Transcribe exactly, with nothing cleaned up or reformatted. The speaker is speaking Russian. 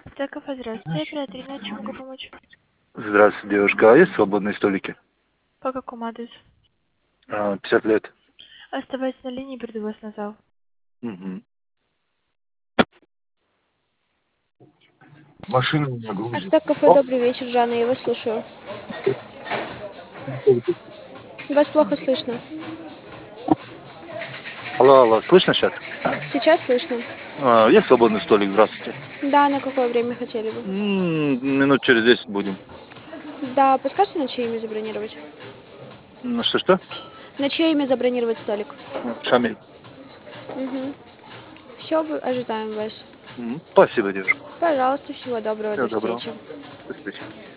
Так, кафе, здравствуйте. Оператор, чем могу помочь? Здравствуйте, девушка. А есть свободные столики? По какому адресу? А, пятьдесят лет. Оставайтесь на линии, приду вас на зал. Мгм. Машина меня грузит. Астак кафе, Оп. добрый вечер, Жанна, я вас слушаю. Вас плохо слышно. Алло, алло, слышно сейчас? Сейчас слышно. А, есть свободный столик? Здравствуйте. Да, на какое время хотели бы? М, минут через десять будем. Да, подскажите, на чье имя забронировать? Ну, что-что? На чье имя забронировать столик? Шамиль. Угу. Все, ожидаем вас. М, Спасибо, девушка. Пожалуйста, всего доброго, Всего до доброго. встречи. До встречи.